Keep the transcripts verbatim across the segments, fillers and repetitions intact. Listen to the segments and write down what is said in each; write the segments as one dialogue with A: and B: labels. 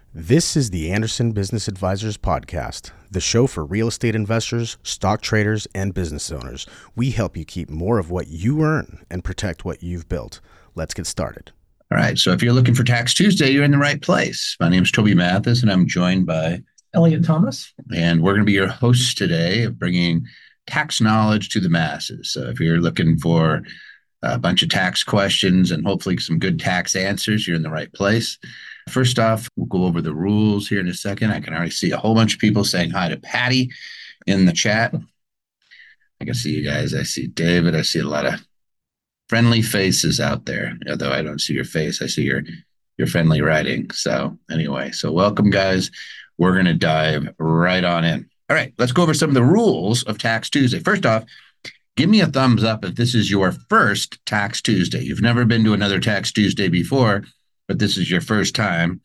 A: This is the Anderson Business Advisors Podcast, the show for real estate investors, stock traders, and business owners. We help you keep more of what you earn and protect what you've built. Let's get started.
B: All right. So if you're looking for Tax Tuesday, you're in the right place. My name is Toby Mathis, and I'm joined by
C: Elliot Thomas.
B: And we're going to be your hosts today of bringing tax knowledge to the masses. So if you're looking for a bunch of tax questions and hopefully some good tax answers, you're in the right place. First off, we'll go over the rules here in a second. I can already see a whole bunch of people saying hi to Patty in the chat. I can see you guys. I see David. I see a lot of friendly faces out there. Although I don't see your face, I see your your friendly writing. So anyway, so welcome, guys. We're going to dive right on in. All right, let's go over some of the rules of Tax Tuesday. First off, give me a thumbs up if this is your first Tax Tuesday. You've never been to another Tax Tuesday before, but this is your first time.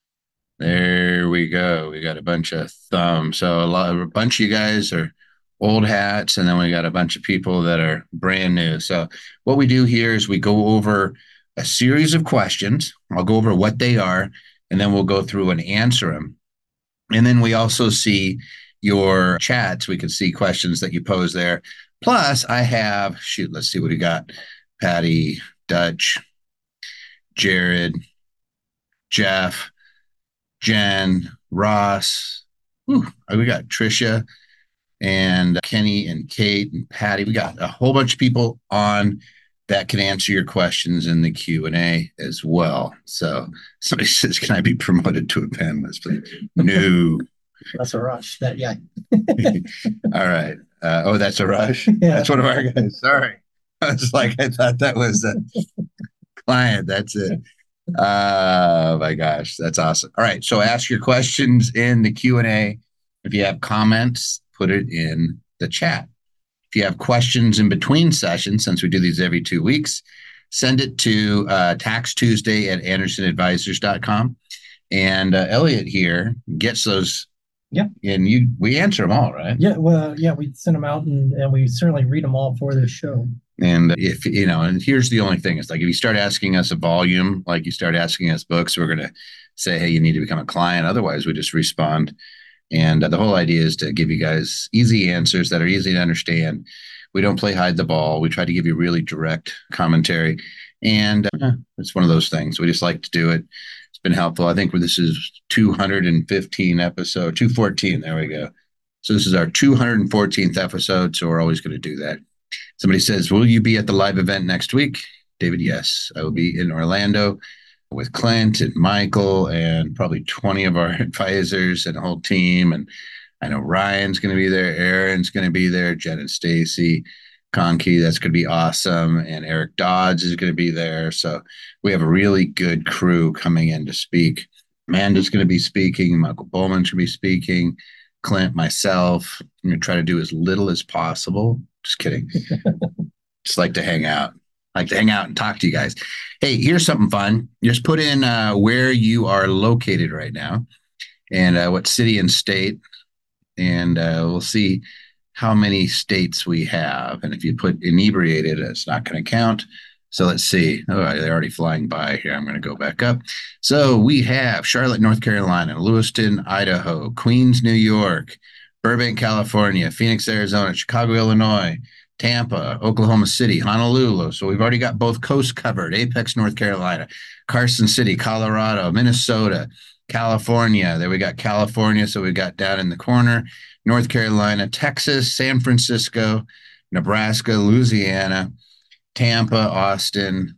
B: There we go. We got a bunch of thumbs. So a lot, a bunch of you guys are old hats, and then we got a bunch of people that are brand new. So what we do here is we go over a series of questions. I'll go over what they are, and then we'll go through and answer them. And then we also see your chats. We can see questions that you pose there. Plus, I have, shoot, let's see what we got. Patty, Dutch, Jared, Jeff, Jen, Ross. Whew, we got Trisha and Kenny and Kate and Patty. We got a whole bunch of people on that can answer your questions in the Q and A as well. So somebody says, can I be promoted to a panelist, please? No.
C: That's a rush. That yeah.
B: All right. Uh, oh, that's a rush?
C: Yeah.
B: That's one of our guys. Sorry. I was like, I thought that was a client. That's it. Oh my gosh, that's awesome. All right, so ask your questions in the Q and A. If you have comments, put it in the chat. If you have questions in between sessions, since we do these every two weeks, send it to uh, Tax Tuesday at anderson advisors dot com. And uh, Elliot here gets those.
C: Yeah.
B: And you, we answer them all, right?
C: Yeah. Well, yeah, we send them out, and, and we certainly read them all for this show.
B: And if, you know, and here's the only thing, it's like if you start asking us a volume, like you start asking us books, we're going to say, hey, you need to become a client. Otherwise, we just respond. And uh, the whole idea is to give you guys easy answers that are easy to understand. We don't play hide the ball. We try to give you really direct commentary. And uh, it's one of those things. We just like to do it. It's been helpful. I think this is two hundred fifteen episode, two fourteen. There we go. So this is our two hundred fourteenth episode. So we're always going to do that. Somebody says, will you be at the live event next week? David, yes. I will be in Orlando with Clint and Michael and probably twenty of our advisors and the whole team. And I know Ryan's going to be there. Aaron's going to be there. Jen and Stacy, Conky, that's going to be awesome. And Eric Dodds is going to be there. So we have a really good crew coming in to speak. Amanda's going to be speaking. Michael Bowman's going to be speaking. Clint, myself. I'm going to try to do as little as possible. Just kidding. Just like to hang out. Like to hang out and talk to you guys. Hey, here's something fun. Just put in uh, where you are located right now and uh, what city and state. And uh, we'll see how many states we have. And if you put inebriated, it's not going to count. So let's see. Oh, they're already flying by here. I'm going to go back up. So we have Charlotte, North Carolina, Lewiston, Idaho, Queens, New York, Burbank, California, Phoenix, Arizona, Chicago, Illinois, Tampa, Oklahoma City, Honolulu. So we've already got both coasts covered. Apex, North Carolina, Carson City, Colorado, Minnesota, California. There we got California. So we got down in the corner, North Carolina, Texas, San Francisco, Nebraska, Louisiana, Tampa, Austin,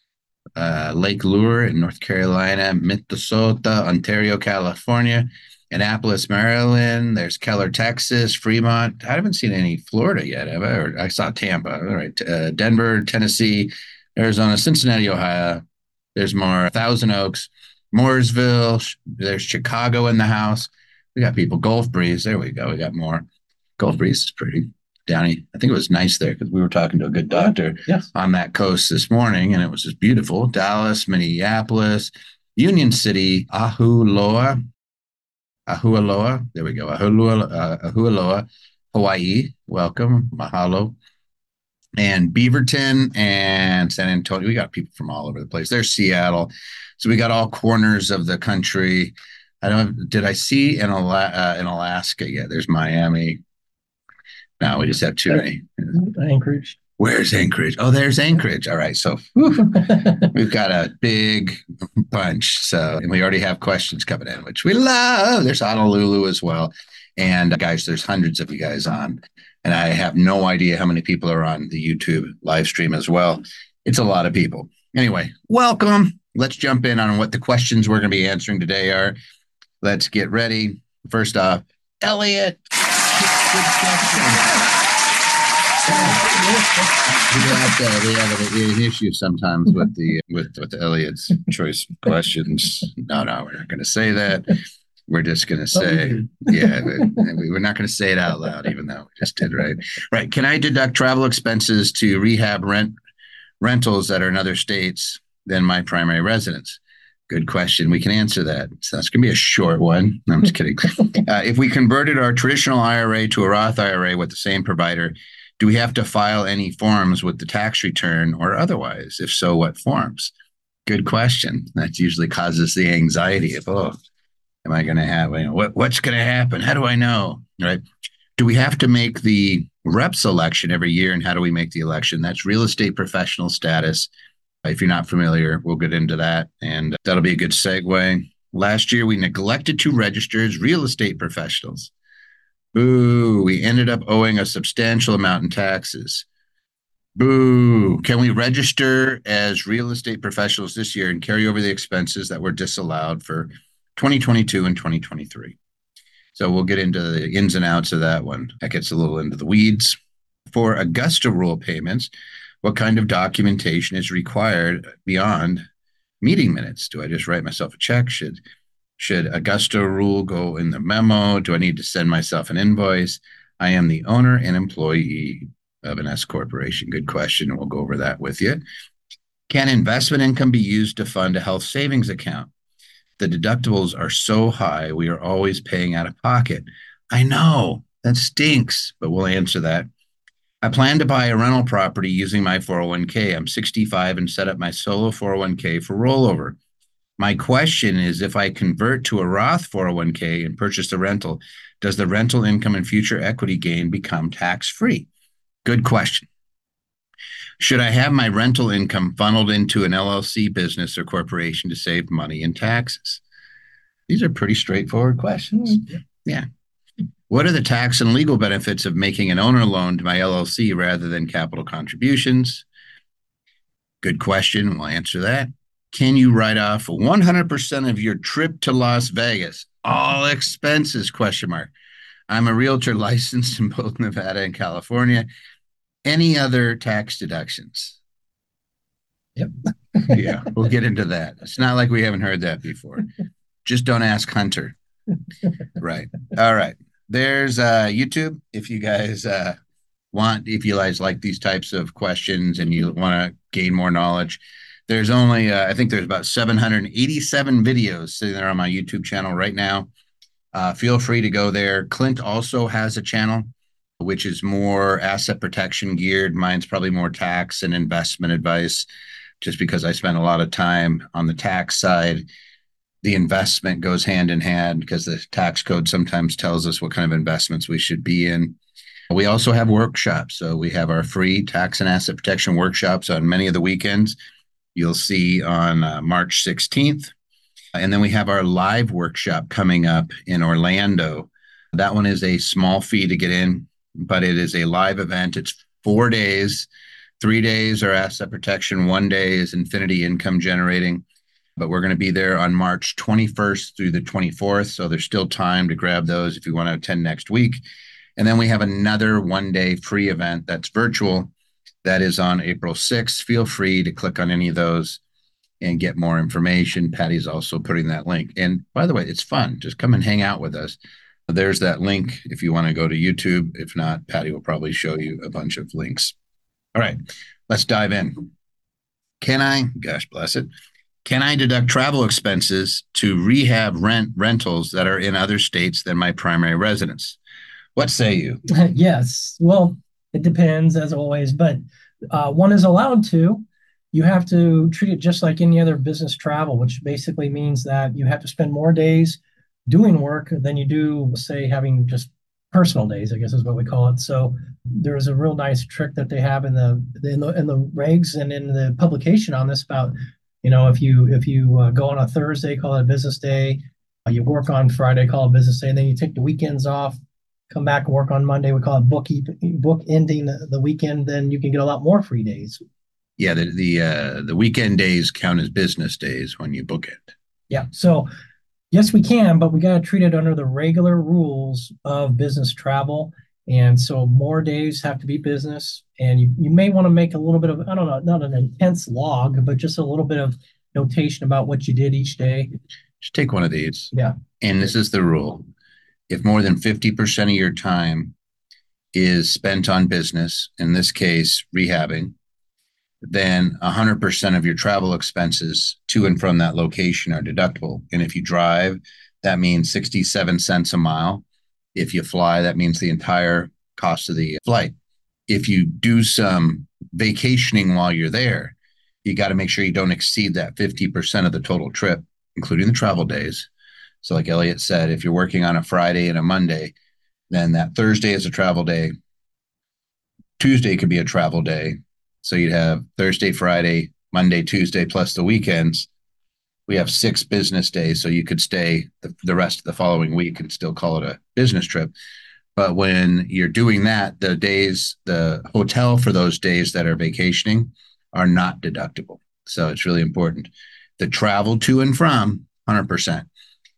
B: uh, Lake Lure in North Carolina, Minnesota, Ontario, California, Annapolis, Maryland. There's Keller, Texas, Fremont. I haven't seen any Florida yet, have I? Or I saw Tampa. All right. Uh, Denver, Tennessee, Arizona, Cincinnati, Ohio. There's more. Thousand Oaks, Mooresville. There's Chicago in the house. We got people. Gulf Breeze. There we go. We got more. Gulf Breeze is pretty. Downey, I think it was nice there because we were talking to a good doctor
C: yes.
B: on that coast this morning, and it was just beautiful. Dallas, Minneapolis, Union City, Ahuloa, Ahualoa. There we go. Ahualoa, uh, Ahualoa, Hawaii. Welcome. Mahalo. And Beaverton and San Antonio. We got people from all over the place. There's Seattle. So we got all corners of the country. I don't. Did I see in Ala- uh, in Alaska? Yeah, there's Miami. No, we just have too many.
C: Anchorage.
B: Where's Anchorage? Oh, there's Anchorage. All right, so whew, we've got a big bunch. So, and we already have questions coming in, which we love. There's Honolulu as well, and uh, guys, there's hundreds of you guys on, and I have no idea how many people are on the YouTube live stream as well. It's a lot of people. Anyway, welcome. Let's jump in on what the questions we're going to be answering today are. Let's get ready. First off, Elliot. Good question. We have, uh, we have a, an issue sometimes with the with with Elliot's choice questions. No, no, we're not going to say that. We're just going to say, yeah, we, we're not going to say it out loud, even though we just did, right? Right. Can I deduct travel expenses to rehab rent rentals that are in other states than my primary residence? Good question. We can answer that. So that's going to be a short one. No, I'm just kidding. Uh, if we converted our traditional I R A to a Roth I R A with the same provider, do we have to file any forms with the tax return or otherwise? If so, what forms? Good question. That usually causes the anxiety of, oh, am I going to have, you know, what, what's going to happen? How do I know? Right? Do we have to make the rep selection every year? And how do we make the election? That's real estate professional status. If you're not familiar, we'll get into that. And that'll be a good segue. Last year, we neglected to register as real estate professionals. Boo, we ended up owing a substantial amount in taxes. Boo, can we register as real estate professionals this year and carry over the expenses that were disallowed for twenty twenty-two and twenty twenty-three? So we'll get into the ins and outs of that one. That gets a little into the weeds. For Augusta rule payments, what kind of documentation is required beyond meeting minutes? Do I just write myself a check? Should Should Augusta rule go in the memo? Do I need to send myself an invoice? I am the owner and employee of an S corporation. Good question. We'll go over that with you. Can investment income be used to fund a health savings account? The deductibles are so high, we are always paying out of pocket. I know, that stinks, but we'll answer that. I plan to buy a rental property using my four oh one k. I'm sixty-five and set up my solo four oh one k for rollover. My question is, if I convert to a Roth four oh one k and purchase the rental, does the rental income and future equity gain become tax-free? Good question. Should I have my rental income funneled into an L L C business or corporation to save money in taxes? These are pretty straightforward questions. Yeah. What are the tax and legal benefits of making an owner loan to my L L C rather than capital contributions? Good question. We'll answer that. Can you write off one hundred percent of your trip to Las Vegas? All expenses, question mark. I'm a realtor licensed in both Nevada and California. Any other tax deductions?
C: Yep.
B: Yeah, we'll get into that. It's not like we haven't heard that before. Just don't ask Hunter. Right. All right. There's uh, YouTube. If you guys uh, want, if you guys like these types of questions and you want to gain more knowledge, there's only, uh, I think there's about seven hundred eighty-seven videos sitting there on my YouTube channel right now. Uh, feel free to go there. Clint also has a channel, which is more asset protection geared. Mine's probably more tax and investment advice, just because I spend a lot of time on the tax side. The investment goes hand in hand because the tax code sometimes tells us what kind of investments we should be in. We also have workshops. So we have our free tax and asset protection workshops on many of the weekends. You'll see on uh, March sixteenth. And then we have our live workshop coming up in Orlando. That one is a small fee to get in, but it is a live event. It's four days. Three days are asset protection. One day is infinity income generating. But we're going to be there on March twenty-first through the twenty-fourth. So there's still time to grab those if you want to attend next week. And then we have another one-day free event that's virtual. That is on April sixth. Feel free to click on any of those and get more information. Patty's also putting that link. And by the way, it's fun. Just come and hang out with us. There's that link if you want to go to YouTube. If not, Patty will probably show you a bunch of links. All right, let's dive in. Can I, gosh bless it, can I deduct travel expenses to rehab rent rentals that are in other states than my primary residence? What say you?
C: Yes. Well, it depends as always, but uh, one is allowed to. You have to treat it just like any other business travel, which basically means that you have to spend more days doing work than you do, say, having just personal days, I guess is what we call it. So there's a real nice trick that they have in the in the in the regs and in the publication on this about, you know, if you if you uh, go on a Thursday, call it a business day, uh, you work on Friday, call it business day, and then you take the weekends off, come back and work on Monday. We call it book book ending the, the weekend. Then you can get a lot more free days.
B: Yeah, the the uh, the weekend days count as business days when you book it.
C: Yeah. So yes, we can, but we got to treat it under the regular rules of business travel. And so more days have to be business. And you, you may want to make a little bit of, I don't know, not an intense log, but just a little bit of notation about what you did each day.
B: Just take one of these.
C: Yeah.
B: And this is the rule. If more than fifty percent of your time is spent on business, in this case, rehabbing, then one hundred percent of your travel expenses to and from that location are deductible. And if you drive, that means sixty-seven cents a mile. If you fly, that means the entire cost of the flight. If you do some vacationing while you're there, you got to make sure you don't exceed that fifty percent of the total trip, including the travel days. So like Elliot said, if you're working on a Friday and a Monday, then that Thursday is a travel day. Tuesday could be a travel day. So you'd have Thursday, Friday, Monday, Tuesday, plus the weekends. We have six business days, so you could stay the, the rest of the following week and still call it a business trip. But when you're doing that, the days, the hotel for those days that are vacationing are not deductible. So it's really important. The travel to and from, one hundred percent.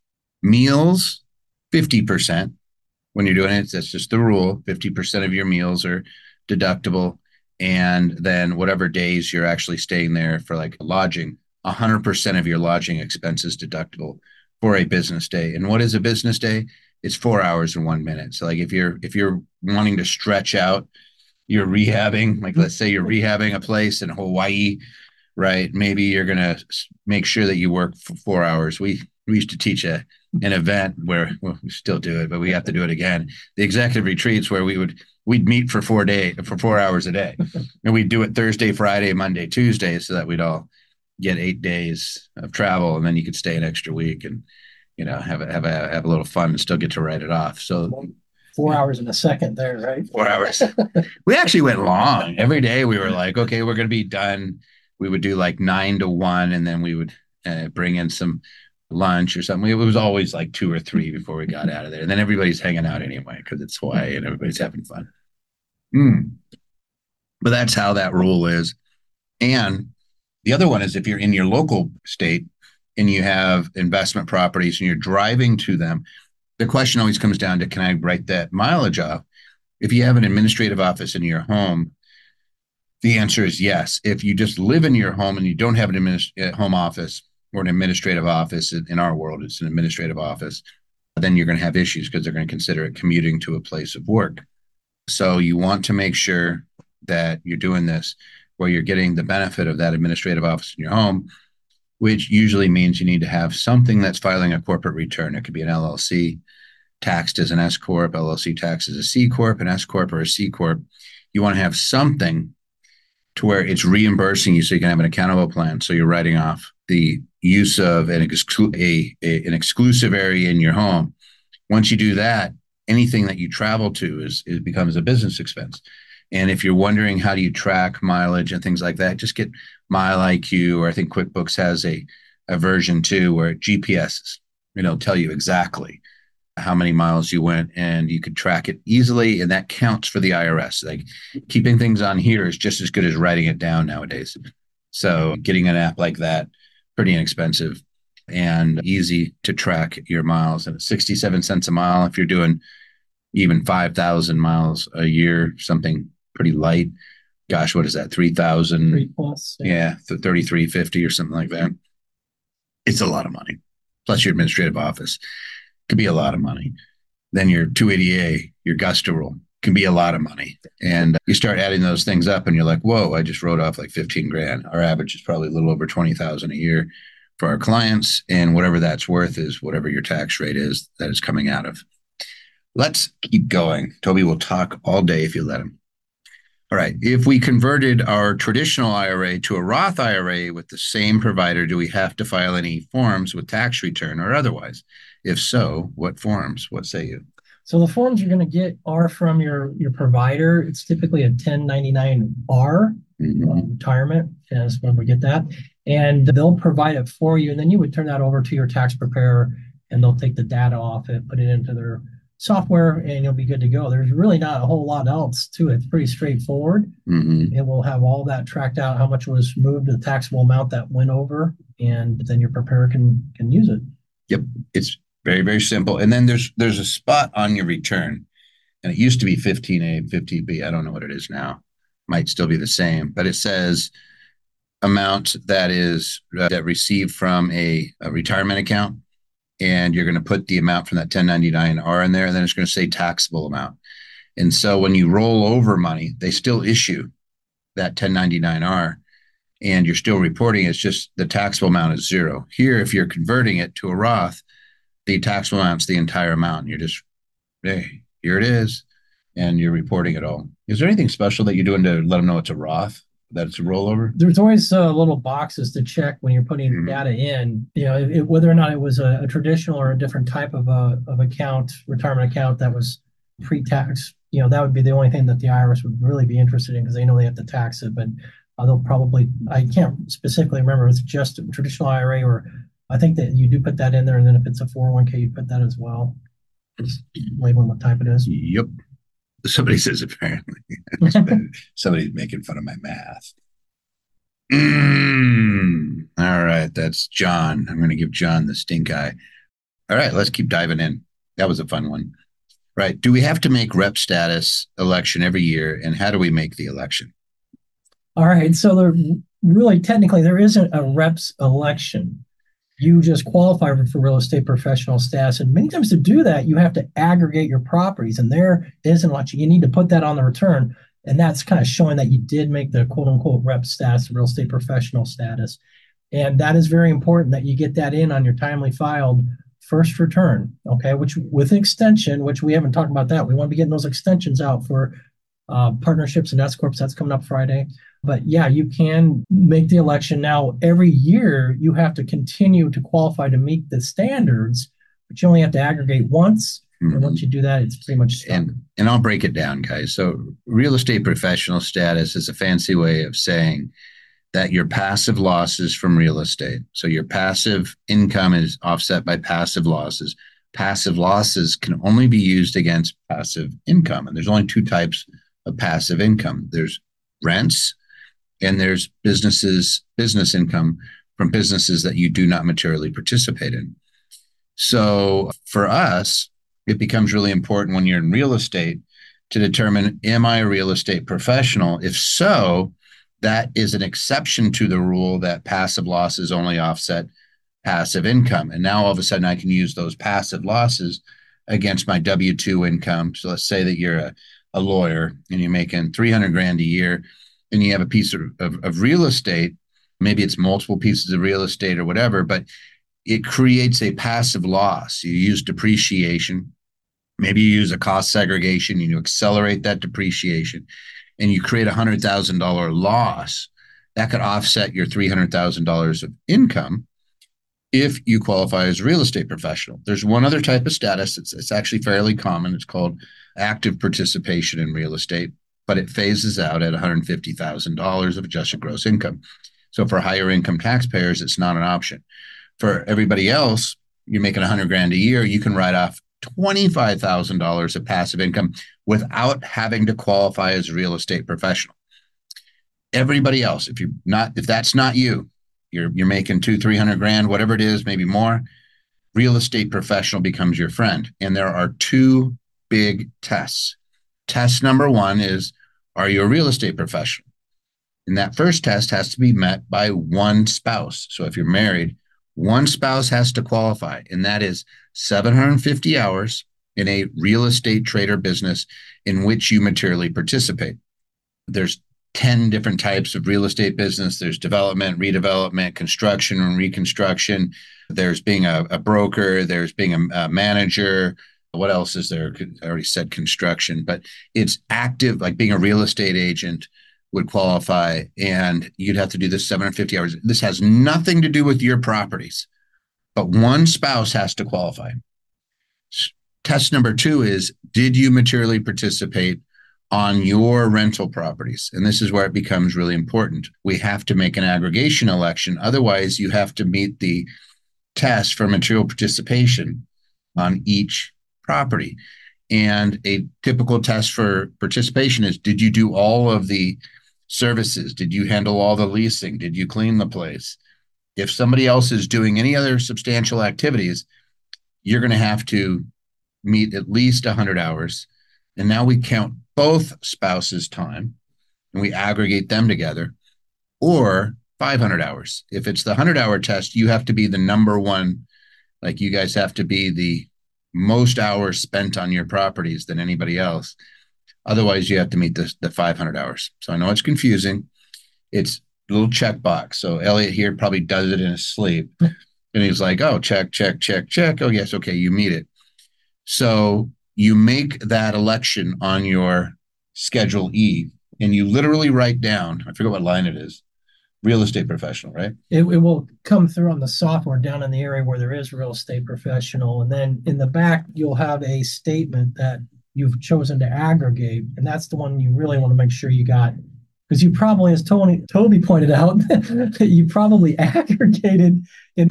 B: Meals, fifty percent. When you're doing it, that's just the rule. fifty percent of your meals are deductible. And then whatever days you're actually staying there for like lodging, one hundred percent of your lodging expenses deductible for a business day. And what is a business day? It's four hours and one minute. So like if you're if you're wanting to stretch out, you're rehabbing, like let's say you're rehabbing a place in Hawaii, right? Maybe you're gonna make sure that you work for four hours. We we used to teach a an event where, well, we still do it, but we have to do it again. The executive retreats where we would we'd meet for four day for four hours a day, and we'd do it Thursday, Friday, Monday, Tuesday, so that we'd all get eight days of travel, and then you could stay an extra week and you know have a have a have a little fun and still get to write it off. So
C: four hours in a second there, right?
B: Four hours. We actually went long. Every day we were like, okay, we're going to be done. We would do like nine to one, and then we would uh, bring in some lunch or something. It was always like two or three before we got out of there. And then everybody's hanging out anyway because it's Hawaii and everybody's having fun. Mm. But that's how that rule is. And the other one is if you're in your local state and you have investment properties and you're driving to them, the question always comes down to, can I write that mileage off? If you have an administrative office in your home, the answer is yes. If you just live in your home and you don't have an administ- home office or an administrative office, in our world, it's an administrative office, then you're going to have issues because they're going to consider it commuting to a place of work. So you want to make sure that you're doing this where you're getting the benefit of that administrative office in your home, which usually means you need to have something that's filing a corporate return. It could be an L L C, taxed as an S Corp, L L C taxed as a C Corp, an S Corp or a C Corp. You want to have something to where it's reimbursing you so you can have an accountable plan. So you're writing off the use of an, exclu- a, a, an exclusive area in your home. Once you do that, anything that you travel to is, is becomes a business expense. And if you're wondering how do you track mileage and things like that, just get MileIQ, or I think QuickBooks has a, a version too where G P Ss, you know, tell you exactly how many miles you went, and you could track it easily, and that counts for the I R S. Like keeping things on here is just as good as writing it down nowadays. So getting an app like that, pretty inexpensive and easy to track your miles. And it's sixty-seven cents a mile if you're doing even five thousand miles a year, something pretty light. Gosh, what is that? three thousand?
C: Three plus.
B: Yeah, thirty-three fifty or something like that. It's a lot of money. Plus your administrative office could be a lot of money. Then your two eighty A, your Gusta rule can be a lot of money. And you start adding those things up and you're like, whoa, I just wrote off like fifteen grand. Our average is probably a little over twenty thousand a year for our clients. And whatever that's worth is whatever your tax rate is that is coming out of. Let's keep going. Toby will talk all day if you let him. All right. If we converted our traditional I R A to a Roth I R A with the same provider, do we have to file any forms with tax return or otherwise? If so, what forms? What say you?
C: So the forms you're going to get are from your your provider. It's typically a ten ninety-nine R
B: Mm-hmm.
C: retirement, is when we get that, and they'll provide it for you. And then you would turn that over to your tax preparer, and they'll take the data off it, put it into their software, and you'll be good to go. There's really not a whole lot else to it. It's pretty straightforward.
B: Mm-hmm.
C: It will have all that tracked out, how much was moved, the taxable amount that went over, and then your preparer can can use it.
B: Yep, it's very, very simple. And then there's there's a spot on your return, and it used to be fifteen A, fifteen B. I don't know what it is now. Might still be the same, but it says amount that is uh, that received from a, a retirement account, and you're going to put the amount from that ten ninety-nine R in there, and then it's going to say taxable amount. And so when you roll over money, they still issue that ten ninety-nine R, and you're still reporting. It's just the taxable amount is zero. Here, if you're converting it to a Roth, the taxable amount's the entire amount. You're just, hey, here it is, and you're reporting it all. Is there anything special that you're doing to let them know it's a Roth, that it's a rollover?
C: There's always uh, little boxes to check when you're putting mm-hmm. data in, you know, it, whether or not it was a, a traditional or a different type of a, of account, retirement account that was pre-tax. You know, that would be the only thing that the I R S would really be interested in, because they know they have to tax it. But uh, they'll probably, I can't specifically remember if it's just a traditional I R A, or I think that you do put that in there. And then if it's a four oh one K, you put that as well. Just labeling what type it is.
B: Yep. Somebody says apparently. Somebody's making fun of my math. Mm. All right, that's John. I'm going to give John the stink eye. All right, let's keep diving in. That was a fun one. Right. Do we have to make rep status election every year, and how do we make the election?
C: All right. So there really technically there isn't a reps election. You just qualify for real estate professional status. And many times to do that, you have to aggregate your properties. And there isn't an election. You need to put that on the return. And that's kind of showing that you did make the quote unquote rep status, real estate professional status. And that is very important that you get that in on your timely filed first return. Okay. Which with extension, which we haven't talked about that. We want to be getting those extensions out for uh, partnerships and S corps. That's coming up Friday. But yeah, you can make the election. Now, every year you have to continue to qualify to meet the standards, but you only have to aggregate once. Mm-hmm. And once you do that, it's pretty much stuck.
B: And, and I'll break it down, guys. So real estate professional status is a fancy way of saying that your passive losses from real estate. So your passive income is offset by passive losses. Passive losses can only be used against passive income. And there's only two types of passive income. There's rents, and there's businesses, business income from businesses that you do not materially participate in. So for us, it becomes really important when you're in real estate to determine, am I a real estate professional? If so, that is an exception to the rule that passive losses only offset passive income. And now all of a sudden I can use those passive losses against my W two income. So let's say that you're a, a lawyer and you're making three hundred grand a year, and you have a piece of, of, of real estate. Maybe it's multiple pieces of real estate or whatever, but it creates a passive loss. You use depreciation. Maybe you use a cost segregation and you accelerate that depreciation, and you create a one hundred thousand dollars loss. That could offset your three hundred thousand dollars of income if you qualify as a real estate professional. There's one other type of status. It's, it's actually fairly common. It's called active participation in real estate, but it phases out at one hundred fifty thousand dollars of adjusted gross income. So for higher income taxpayers, it's not an option. For everybody else, you're making one hundred grand a year, you can write off twenty-five thousand dollars of passive income without having to qualify as a real estate professional. Everybody else, if you're not, if that's not you, you're you're making two, three hundred grand, whatever it is, maybe more, real estate professional becomes your friend. And there are two big tests. Test number one is, are you a real estate professional? And that first test has to be met by one spouse. So if you're married, one spouse has to qualify, and that is seven hundred fifty hours in a real estate trader business in which you materially participate. There's ten different types of real estate business. There's development, redevelopment, construction and reconstruction. There's being a, a broker. There's being a, a manager. What else is there? I already said construction, but it's active, like being a real estate agent would qualify, and you'd have to do this seven hundred fifty hours. This has nothing to do with your properties, but one spouse has to qualify. test number two is, did you materially participate on your rental properties? And this is where it becomes really important. We have to make an aggregation election. Otherwise, you have to meet the test for material participation on each property. And a typical test for participation is, did you do all of the services? Did you handle all the leasing? Did you clean the place? If somebody else is doing any other substantial activities, you're going to have to meet at least one hundred hours. And now we count both spouses' time and we aggregate them together, or five hundred hours. If it's the one hundred hour test, you have to be the number one, like you guys have to be the most hours spent on your properties than anybody else. Otherwise, you have to meet the, the five hundred hours. So I know it's confusing. It's a little checkbox. So Elliot here probably does it in his sleep. And he's like, oh, check, check, check, check. Oh, yes. Okay. You meet it. So you make that election on your Schedule E, and you literally write down, I forget what line it is, real estate professional, right?
C: It, it will come through on the software down in the area where there is real estate professional. And then in the back, you'll have a statement that you've chosen to aggregate. And that's the one you really want to make sure you got. Because you probably, as Tony, Toby pointed out, that you probably aggregated in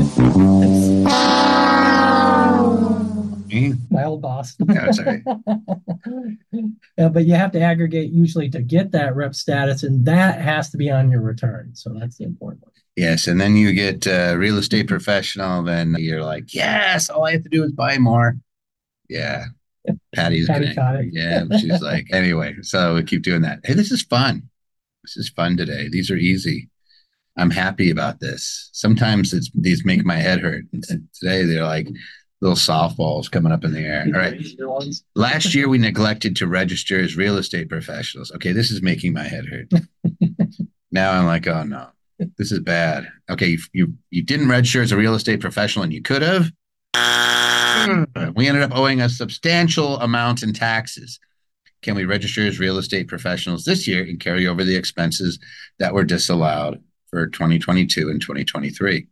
C: my old boss.
B: Yeah, sorry.
C: uh, but you have to aggregate usually to get that rep status, and that has to be on your return. So that's the important one.
B: Yes, and then you get uh, real estate professional, then you're like, yes, all I have to do is buy more. Yeah. Patty's
C: Patty
B: gonna, yeah, she's like, anyway, so we keep doing that. Hey, this is fun. This is fun today. These are easy. I'm happy about this. Sometimes it's these make my head hurt. Today they're like little softballs coming up in the air. All right. Last year we neglected to register as real estate professionals. Okay, this is making my head hurt. Now I'm like, oh no, this is bad. Okay, you you, you didn't register as a real estate professional, and you could have. We ended up owing a substantial amount in taxes. Can we register as real estate professionals this year and carry over the expenses that were disallowed for twenty twenty-two and twenty twenty-three?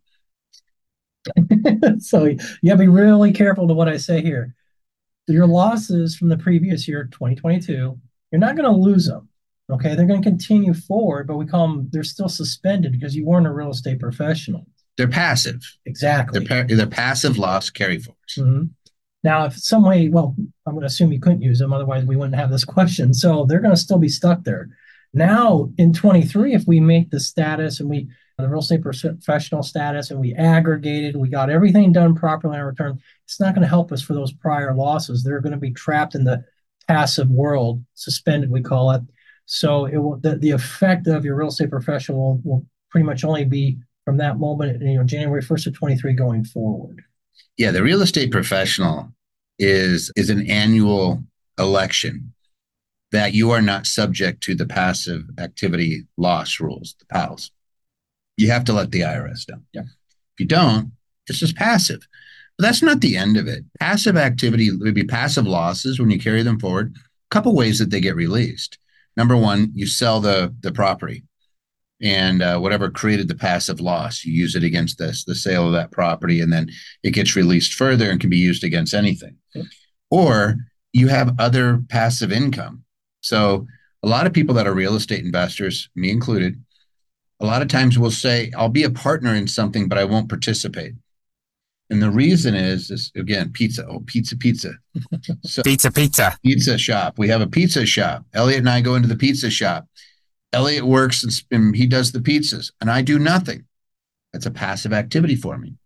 C: So you gotta be really careful to what I say here. Your losses from the previous year, twenty twenty-two, you're not going to lose them. Okay, they're going to continue forward, but we call them, they're still suspended because you weren't a real estate professional.
B: They're passive.
C: Exactly.
B: They're, pa- they're passive loss carry forwards.
C: Mm-hmm. Now, if some way, well, I'm going to assume you couldn't use them, otherwise we wouldn't have this question. So they're going to still be stuck there. Now, in twenty-three, if we make the status and we, the real estate professional status, and we aggregated, we got everything done properly on return, it's not going to help us for those prior losses. They're going to be trapped in the passive world, suspended, we call it. So it will, the, the effect of your real estate professional will, will pretty much only be from that moment, you know, January first of twenty-three going forward.
B: Yeah, the real estate professional is is an annual election that you are not subject to the passive activity loss rules, the P A Ls. You have to let the I R S know.
C: Yeah.
B: If you don't, it's just passive. But that's not the end of it. Passive activity would be passive losses when you carry them forward. A couple ways that they get released. Number one, you sell the the property. And uh, whatever created the passive loss, you use it against this, the sale of that property, and then it gets released further and can be used against anything. Okay. Or you have other passive income. So a lot of people that are real estate investors, me included, a lot of times will say, I'll be a partner in something, but I won't participate. And the reason is, is again, pizza. Oh, pizza, pizza.
D: So, pizza, pizza.
B: Pizza shop. We have a pizza shop. Elliot and I go into the pizza shop. Elliot works and, and he does the pizzas, and I do nothing. That's a passive activity for me.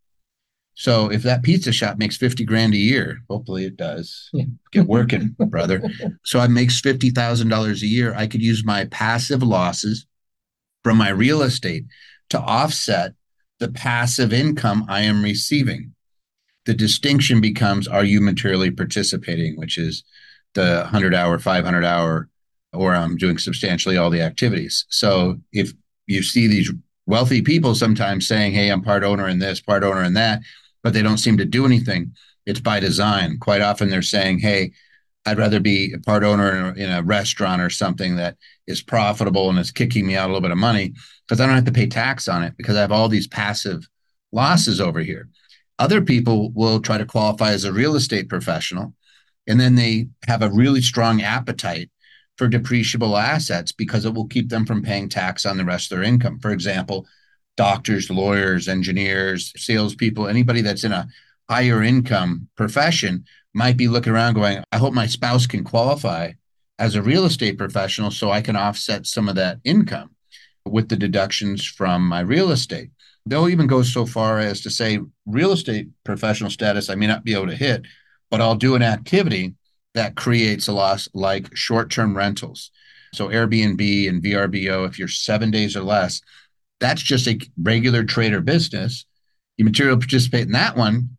B: So if that pizza shop makes fifty grand a year, hopefully it does, yeah. Get working, brother. So it makes fifty thousand dollars a year. I could use my passive losses from my real estate to offset the passive income I am receiving. The distinction becomes, are you materially participating, which is the one hundred hour, five hundred hour, or I'm doing substantially all the activities. So if you see these wealthy people sometimes saying, hey, I'm part owner in this, part owner in that, but they don't seem to do anything, it's by design. Quite often they're saying, hey, I'd rather be a part owner in a, in a restaurant or something that is profitable and is kicking me out a little bit of money because I don't have to pay tax on it because I have all these passive losses over here. Other people will try to qualify as a real estate professional, and then they have a really strong appetite for depreciable assets because it will keep them from paying tax on the rest of their income. For example, doctors, lawyers, engineers, salespeople, anybody that's in a higher income profession might be looking around going, I hope my spouse can qualify as a real estate professional so I can offset some of that income with the deductions from my real estate. They'll even go so far as to say real estate professional status I may not be able to hit, but I'll do an activity that creates a loss like short-term rentals. So Airbnb and V R B O, if you're seven days or less, that's just a regular trader business. You material participate in that one.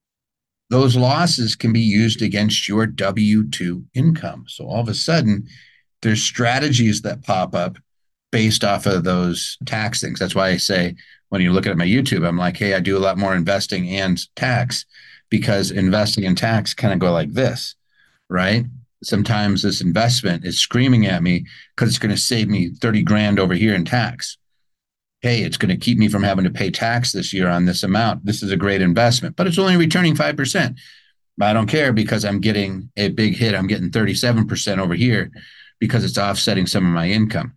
B: Those losses can be used against your W two income. So all of a sudden, there's strategies that pop up based off of those tax things. That's why I say when you're looking at my YouTube, I'm like, hey, I do a lot more investing and tax, because investing and tax kind of go like this, right? Sometimes this investment is screaming at me because it's going to save me thirty grand over here in tax. Hey, it's going to keep me from having to pay tax this year on this amount. This is a great investment, but it's only returning five percent. But I don't care because I'm getting a big hit. I'm getting thirty-seven percent over here because it's offsetting some of my income.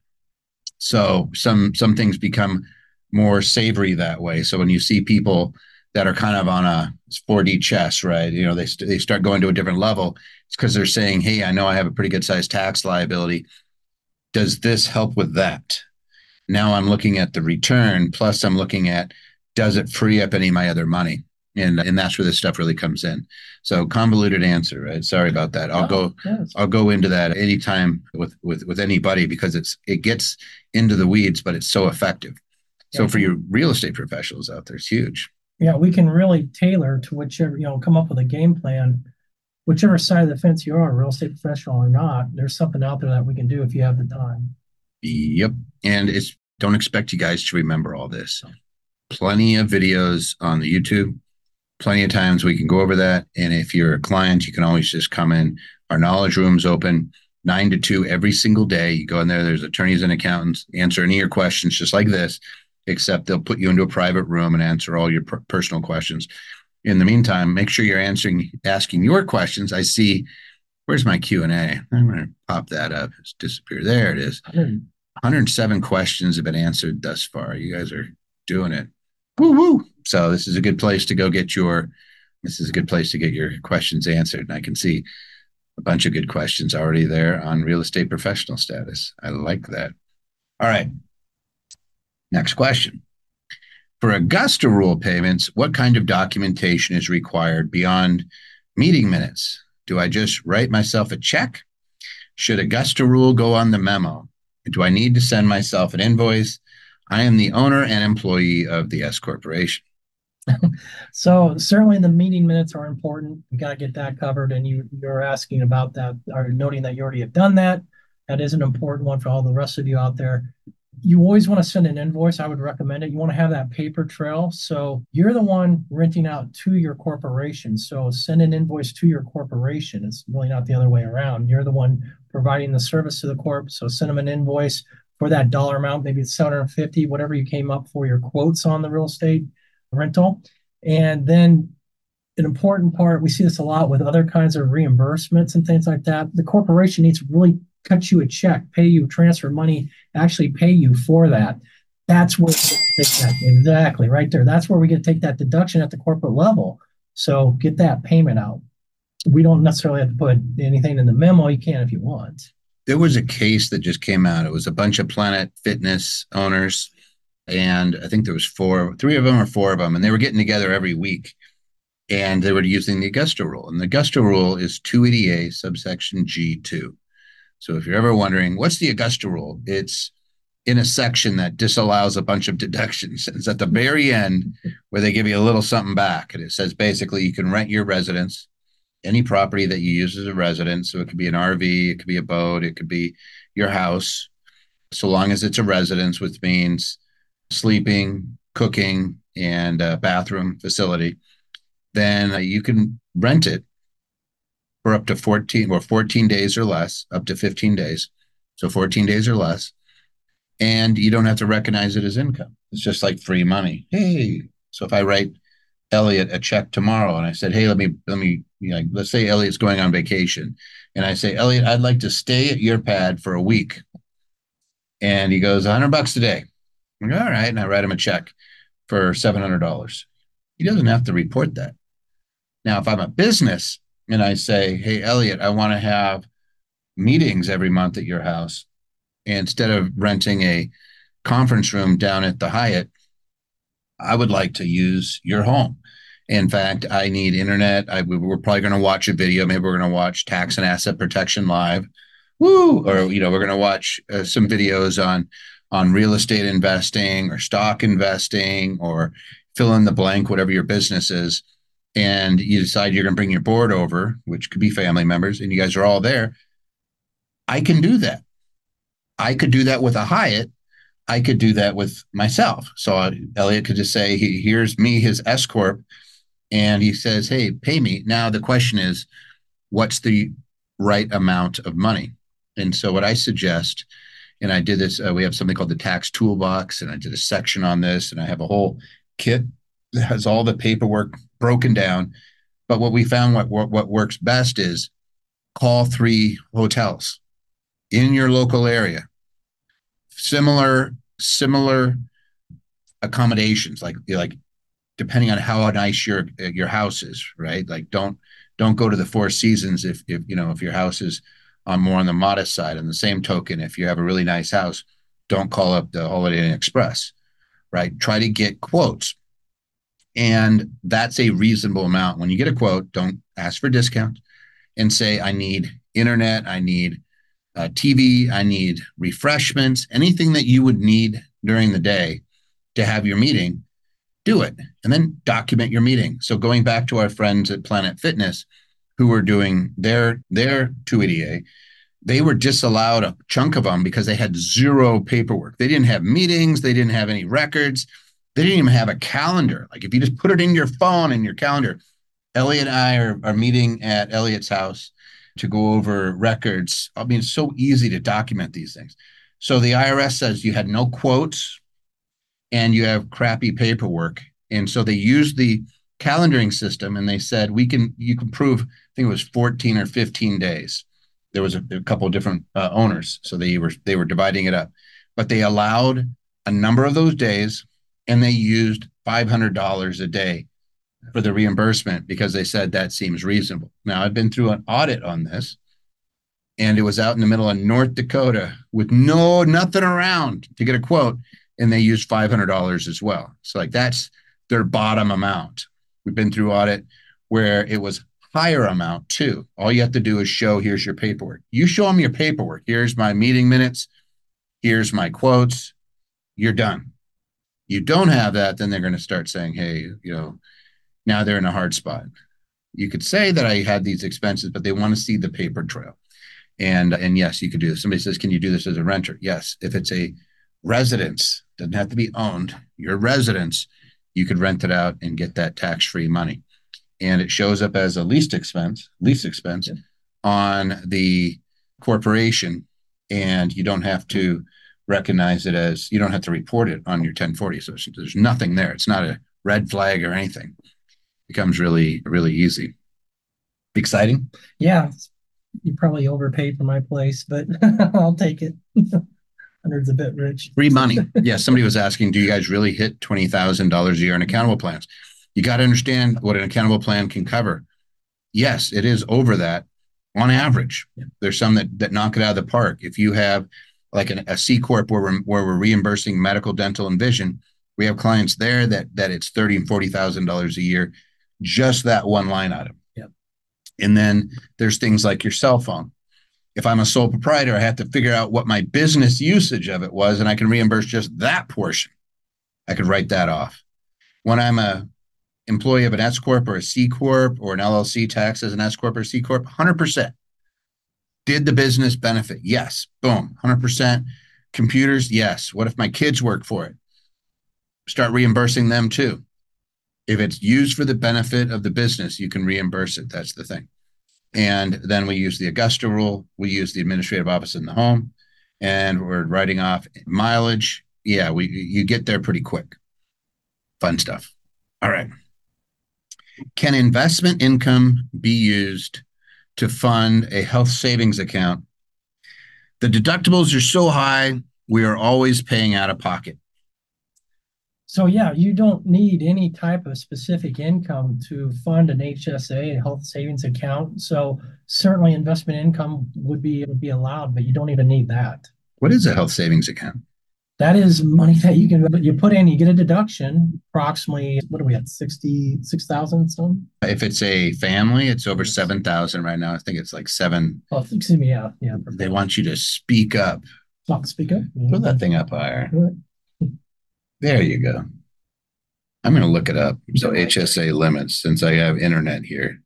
B: So some some things become more savory that way. So when you see people that are kind of on a four D chess, right? You know, they, st- they start going to a different level. It's because they're saying, hey, I know I have a pretty good sized tax liability. Does this help with that? Now I'm looking at the return, plus I'm looking at, does it free up any of my other money? And and that's where this stuff really comes in. So convoluted answer, right? Sorry about that. I'll
C: Oh,
B: go
C: yes.
B: I'll go into that anytime with, with, with anybody because it's it gets into the weeds, but it's so effective. So
C: Yeah.
B: for your real estate professionals out there, it's huge.
C: Yeah, we can really tailor to whichever, you know, come up with a game plan, whichever side of the fence you are, a real estate professional or not. There's something out there that we can do if you have the time.
B: Yep. And it's don't expect you guys to remember all this. Plenty of videos on the YouTube. Plenty of times we can go over that. And if you're a client, you can always just come in. Our knowledge room's open nine to two every single day. You go in there, there's attorneys and accountants, answer any of your questions just like this, except they'll put you into a private room and answer all your per- personal questions. In the meantime, make sure you're answering, asking your questions. I see, where's my Q and A? I'm going to pop that up. It's disappeared. There it is. one hundred seven questions have been answered thus far. You guys are doing it. Woo woo. So this is a good place to go get your, this is a good place to get your questions answered. And I can see a bunch of good questions already there on real estate professional status. I like that. All right. Next question. For Augusta rule payments, what kind of documentation is required beyond meeting minutes? Do I just write myself a check? Should Augusta rule go on the memo? Do I need to send myself an invoice? I am the owner and employee of the S Corporation.
C: So certainly the meeting minutes are important. We got to get that covered. And you, you're asking about that, or noting that you already have done that. That is an important one for all the rest of you out there. You always want to send an invoice. I would recommend it. You want to have that paper trail. So you're the one renting out to your corporation. So send an invoice to your corporation. It's really not the other way around. You're the one providing the service to the corp. So send them an invoice for that dollar amount. Maybe it's seven hundred fifty, whatever you came up for your quotes on the real estate rental. And then an important part, we see this a lot with other kinds of reimbursements and things like that. The corporation needs to really cut you a check, pay you, transfer money, actually pay you for that. That's where we get to take that. Exactly, right there. That's where we get to take that deduction at the corporate level. So get that payment out. We don't necessarily have to put anything in the memo. You can if you want.
B: There was a case that just came out. It was a bunch of Planet Fitness owners. And I think there was four, three of them or four of them. And they were getting together every week. And they were using the Augusta rule. And the Augusta rule is two eighty-A subsection G two. So if you're ever wondering, what's the Augusta rule? It's in a section that disallows a bunch of deductions. It's at the very end where they give you a little something back. And it says basically you can rent your residence, any property that you use as a residence. So it could be an R V, it could be a boat, it could be your house, so long as it's a residence, which means sleeping, cooking, and a bathroom facility, then you can rent it for up to fourteen or fourteen days or less, up to fifteen days. So fourteen days or less. And you don't have to recognize it as income. It's just like free money. Hey, so if I write Elliot a check tomorrow. And I said, hey, let me, let me, you know, let's say Elliot's going on vacation. And I say, Elliot, I'd like to stay at your pad for a week. And he goes, a hundred bucks a day. I'm like, all right. And I write him a check for seven hundred dollars. He doesn't have to report that. Now, if I'm a business and I say, hey, Elliot, I want to have meetings every month at your house, instead of renting a conference room down at the Hyatt, I would like to use your home. In fact, I need internet. I, we're probably going to watch a video. Maybe we're going to watch Tax and Asset Protection Live. Woo! Or, you know, we're going to watch uh, some videos on, on real estate investing or stock investing, or fill in the blank, whatever your business is. And you decide you're going to bring your board over, which could be family members, and you guys are all there. I can do that. I could do that with a Hyatt. I could do that with myself. So uh, Elliot could just say, he, here's me, his S Corp. And he says, hey, pay me. Now the question is, what's the right amount of money? And so what I suggest, and I did this, uh, we have something called the Tax Toolbox, and I did a section on this, and I have a whole kit that has all the paperwork broken down. But what we found, what, what, what works best is call three hotels in your local area. Similar, similar accommodations, like, like depending on how nice your your house is, right? Like don't don't go to the Four Seasons if if you know if your house is on more on the modest side. On the same token, if you have a really nice house, don't call up the Holiday Inn Express, right? Try to get quotes, and that's a reasonable amount. When you get a quote, don't ask for discount, and say, I need internet, I need Uh, T V, I need refreshments, anything that you would need during the day to have your meeting, do it. And then document your meeting. So going back to our friends at Planet Fitness who were doing their, their two eighty A, they were disallowed a chunk of them because they had zero paperwork. They didn't have meetings. They didn't have any records. They didn't even have a calendar. Like if you just put it in your phone, in your calendar. Elliot and I are, are meeting at Elliot's house to go over records. I mean, it's so easy to document these things. So the I R S says you had no quotes and you have crappy paperwork. And so they used the calendaring system, and they said, we can, you can prove, I think it was fourteen or fifteen days. There was a, a couple of different uh, owners. So they were, they were dividing it up, but they allowed a number of those days, and they used five hundred dollars a day for the reimbursement because they said that seems reasonable. Now, I've been through an audit on this, and it was out in the middle of North Dakota with no, nothing around to get a quote, and they used five hundred dollars as well. So like that's their bottom amount. We've been through audit where it was higher amount too. All you have to do is show, here's your paperwork. You show them your paperwork. Here's my meeting minutes. Here's my quotes. You're done. You don't have that, then they're going to start saying, hey, you know, now they're in a hard spot. You could say that I had these expenses, but they want to see the paper trail. And, and yes, you could do this. Somebody says, can you do this as a renter? Yes. If it's a residence, doesn't have to be owned, your residence, you could rent it out and get that tax-free money. And it shows up as a leased expense, lease expense yeah. on the corporation. And you don't have to recognize it as, you don't have to report it on your ten forty. So there's nothing there. It's not a red flag or anything. Becomes really, really easy. Exciting?
C: Yeah. You probably overpaid for my place, but I'll take it. Hundreds a bit rich.
B: Free money. Yeah. Somebody was asking, do you guys really hit twenty thousand dollars a year in accountable plans? You got to understand what an accountable plan can cover. Yes, it is over that on average. Yeah. There's some that, that knock it out of the park. If you have like an, a C Corp where we're, where we're reimbursing medical, dental, and vision, we have clients there that, that it's thirty thousand dollars and forty thousand dollars a year, just that one line item.
C: Yep.
B: And then there's things like your cell phone. If I'm a sole proprietor, I have to figure out what my business usage of it was, and I can reimburse just that portion. I could write that off. When I'm a employee of an S Corp or a C Corp or an L L C tax as an S Corp or C Corp, one hundred percent. Did the business benefit? Yes. Boom. one hundred percent. Computers? Yes. What if my kids work for it? Start reimbursing them too. If it's used for the benefit of the business, you can reimburse it. That's the thing. And then we use the Augusta rule. We use the administrative office in the home, and we're writing off mileage. Yeah, we you get there pretty quick. Fun stuff. All right. Can investment income be used to fund a health savings account? The deductibles are so high, we are always paying out of pocket.
C: So yeah, you don't need any type of specific income to fund an H S A, a health savings account. So certainly investment income would be would be allowed, but you don't even need that.
B: What is a health savings account?
C: That is money that you can you put in, you get a deduction, approximately, what are we at, sixty-six thousand some?
B: If it's a family, it's over seven thousand right now. I think it's like seven.
C: Oh, excuse me, yeah, yeah.
B: They want you to speak up.
C: Not speak up.
B: Put that thing up higher. There you go. I'm going to look it up. So H S A limits, since I have internet here.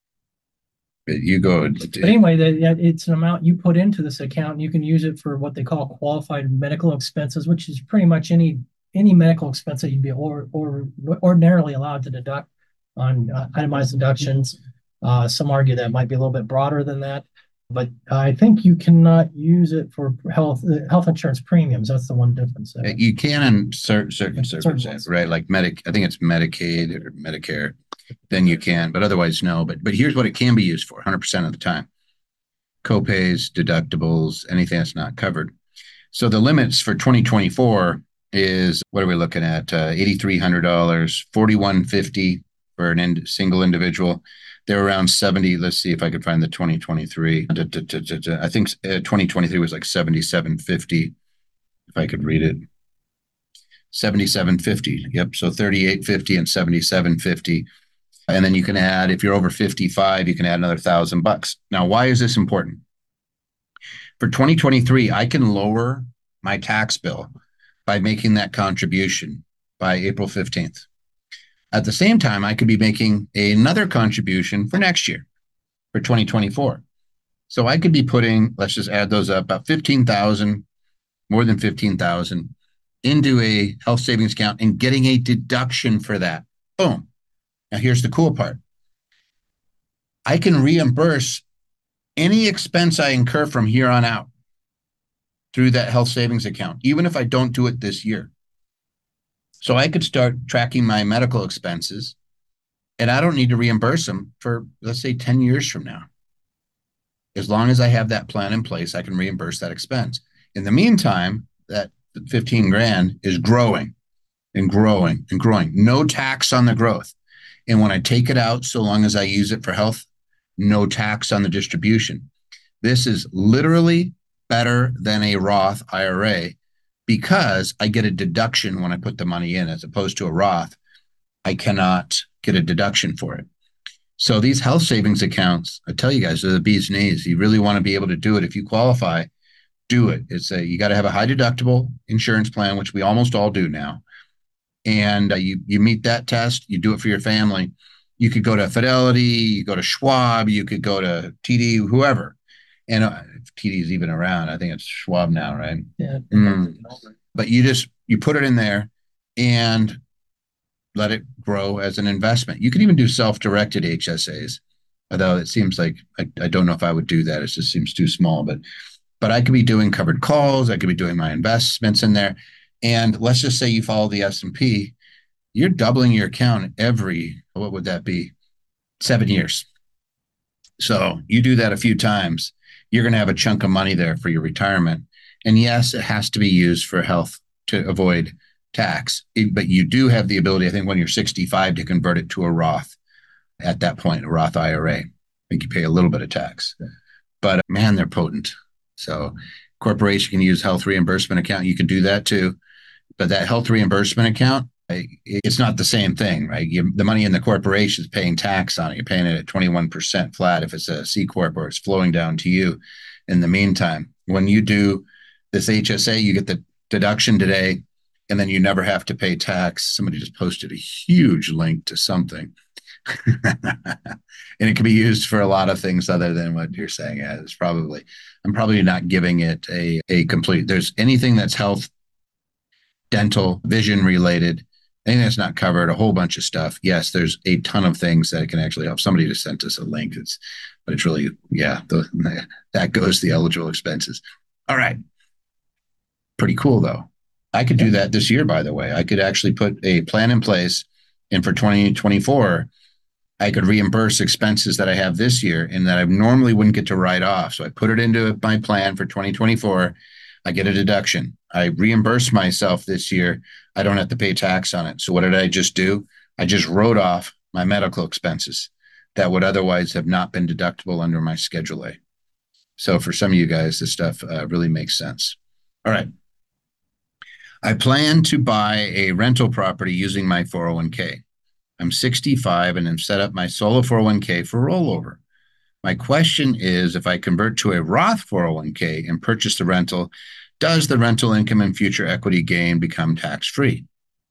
B: But you go.
C: But anyway, that it's an amount you put into this account. You can use it for what they call qualified medical expenses, which is pretty much any any medical expense that you'd be or, or ordinarily allowed to deduct on uh, itemized deductions. Uh, some argue that it might be a little bit broader than that, but I think you cannot use it for health uh, health insurance premiums. That's the one difference there.
B: You can in certain certain circumstances,
C: ones.
B: right? Like medic, I think it's Medicaid or Medicare. Then you can, but otherwise no. But but here's what it can be used for: one hundred percent of the time. Copays, deductibles, anything that's not covered. So the limits for twenty twenty-four is, what are we looking at? Uh, eight thousand three hundred dollars, four thousand one hundred fifty dollars for an ind- single individual. They're around seventy. Let's see if I could find the twenty twenty-three. I think uh, twenty twenty-three was like seventy-seven fifty. If I could read it. seventy-seven fifty. Yep. So thirty-eight fifty and seventy-seven fifty. And then you can add, if you're over fifty-five, you can add another thousand bucks. Now, why is this important? For twenty twenty-three, I can lower my tax bill by making that contribution by April fifteenth. At the same time, I could be making another contribution for next year, for twenty twenty-four. So I could be putting, let's just add those up, about fifteen thousand, more than fifteen thousand into a health savings account and getting a deduction for that. Boom. Now, here's the cool part. I can reimburse any expense I incur from here on out through that health savings account, even if I don't do it this year. So I could start tracking my medical expenses, and I don't need to reimburse them for, let's say, ten years from now. As long as I have that plan in place, I can reimburse that expense. In the meantime, that fifteen grand is growing and growing and growing. No tax on the growth. And when I take it out, so long as I use it for health, no tax on the distribution. This is literally better than a Roth I R A because I get a deduction when I put the money in, as opposed to a Roth. I cannot get a deduction for it. So these health savings accounts, I tell you guys, they're the bee's knees. You really want to be able to do it. If you qualify, do it. It's a, you got to have a high deductible insurance plan, which we almost all do now. And uh, you you meet that test, you do it for your family. You could go to Fidelity, you go to Schwab, you could go to T D, whoever. And uh, if T D is even around, I think it's Schwab now, right?
C: Yeah.
B: Mm. But you just, you put it in there and let it grow as an investment. You can even do self-directed H S As, although it seems like, I, I don't know if I would do that. It just seems too small, but, but I could be doing covered calls. I could be doing my investments in there. And let's just say you follow the S and P, you're doubling your account every, what would that be? Seven years. So you do that a few times, you're going to have a chunk of money there for your retirement. And yes, it has to be used for health to avoid tax, it, but you do have the ability, I think, when you're sixty-five to convert it to a Roth at that point, a Roth I R A. I think you pay a little bit of tax, but man, they're potent. So corporation can use health reimbursement account. You can do that too. But that health reimbursement account, it's not the same thing, right? You, the money in the corporation is paying tax on it. You're paying it at twenty-one percent flat if it's a C Corp, or it's flowing down to you. In the meantime, when you do this H S A, you get the deduction today, and then you never have to pay tax. Somebody just posted a huge link to something. And it can be used for a lot of things other than what you're saying. Yeah, it's probably, I'm probably not giving it a, a complete, there's anything that's health, dental, vision related, anything that's not covered, a whole bunch of stuff. Yes, there's a ton of things that can actually help. Somebody just sent us a link. It's, but it's really, yeah, the, that goes to the eligible expenses. All right. Pretty cool though. I could do that this year, by the way. I could actually put a plan in place, and for twenty twenty-four, I could reimburse expenses that I have this year and that I normally wouldn't get to write off. So I put it into my plan for twenty twenty-four. I get a deduction. I reimburse myself this year. I don't have to pay tax on it. So what did I just do? I just wrote off my medical expenses that would otherwise have not been deductible under my Schedule A. So for some of you guys, this stuff uh, really makes sense. All right. I plan to buy a rental property using my four oh one k. I'm sixty-five and have set up my solo four oh one k for rollover. My question is, if I convert to a Roth four oh one k and purchase the rental, does the rental income and future equity gain become tax-free?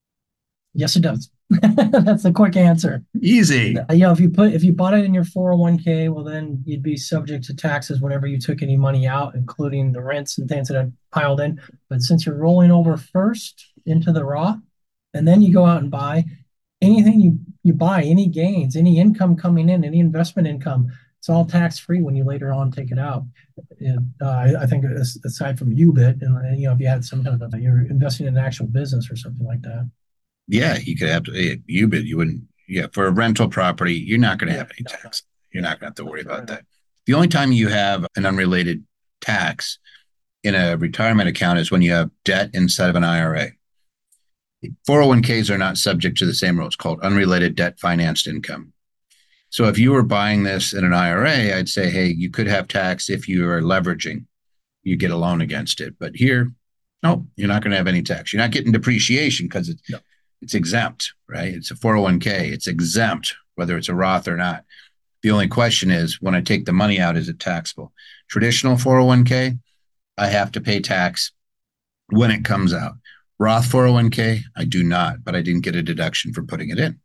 C: Yes, it does. That's the quick answer.
B: Easy.
C: You know, if you put if you bought it in your four oh one k, well, then you'd be subject to taxes whenever you took any money out, including the rents and things that have piled in. But since you're rolling over first into the Roth, and then you go out and buy anything you you buy, any gains, any income coming in, any investment income, it's all tax-free when you later on take it out. And, uh, I, I think aside from U B I T, and you know, if you had some kind of a, you're investing in an actual business or something like that.
B: Yeah, you could have to, U B I T, you wouldn't, yeah, for a rental property, you're not going to have any tax. You're not going to have to worry about that. The only time you have an unrelated tax in a retirement account is when you have debt inside of an I R A. four oh one k's are not subject to the same rules, called unrelated debt financed income. So if you were buying this in an I R A, I'd say, hey, you could have tax if you are leveraging. You get a loan against it. But here, no, you're not going to have any tax. You're not getting depreciation because it's, no. it's exempt, right? It's a four oh one k. It's exempt, whether it's a Roth or not. The only question is, when I take the money out, is it taxable? Traditional four oh one k, I have to pay tax when it comes out. Roth four oh one k, I do not, but I didn't get a deduction for putting it in.